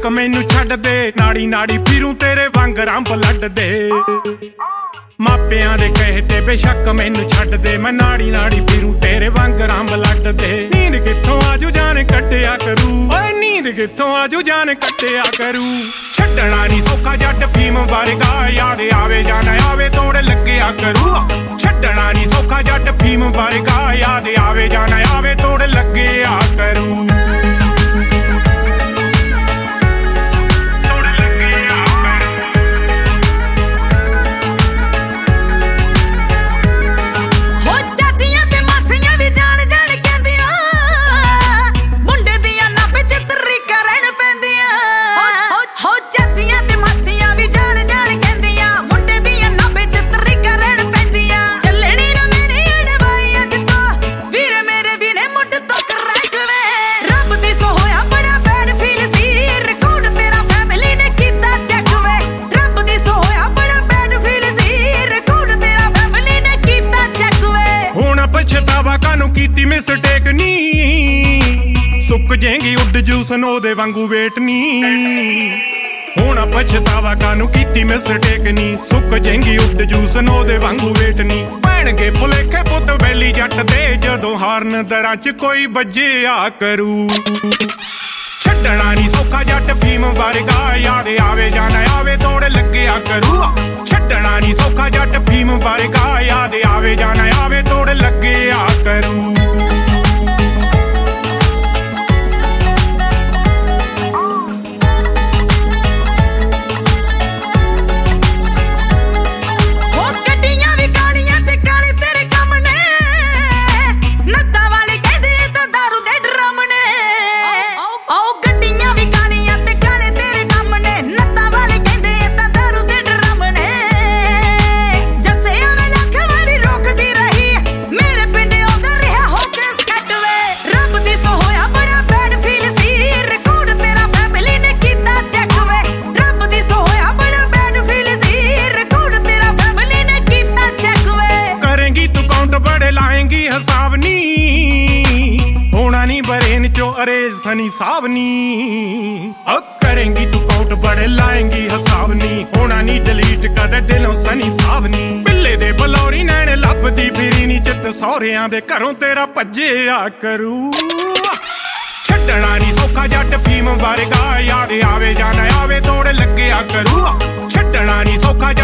मैनू छड्ड दे, नाड़ी नाड़ी फिरूं तेरे वांगरां ब्लड दे। मापियां दे कहे ते बेशक मैनू छड्ड दे, मैं नाड़ी नाड़ी फिरूं तेरे वांगरां ब्लड दे। नींद कित्थों आजू जान कट्टिया करूं, ओए नींद कित्थों आजू जान कट्टिया करूं। छड्डना नी सौखा जट फीम वर्गा, याद आवे जां ना आवे तोड़ लग्गिया करूं। छड्डना नी सौखा जट फीम वर्गा, याद आवे जां ना आवे तोड़ लग्गिया करूं। मिस्टेक नी सुक जेंगी उड जूस नो दे वांगू वेट नी। होना पछतावा कानू कीती मिस्टेक नी, सुक जेंगी उड जूस नो दे वांगू वेट नी। पैणगे भुलेखे पुत बैली जट दे, जदों हारन दरां च कोई बज्जिया करू। छड्डना नी सौखा जट फीम वर्गा, याद आवे जां ना आवे तोड़ लग्गिया करू। छड्डना नी सौखा जट फीम वर्गा, याद आवे जां ना आवे तोड़ लग्गिया करू। हसावनी होना नी बरेन चो अरेज सनी सावनी। करेंगी तू काउंट बड़े लाएंगी हसावनी, होना नी डिलीट कदे दिलों सनी सावनी। बिल्ले दे बलौरी नैने लभदी फिरी नी, चित सौरियां दे घरों तेरा भज्जिया करू। छड्डना नी सौखा जट फीम वर्गा, याद आवे जां ना आवे तोड़ लग्गिया करू। छड्डना नी सौखा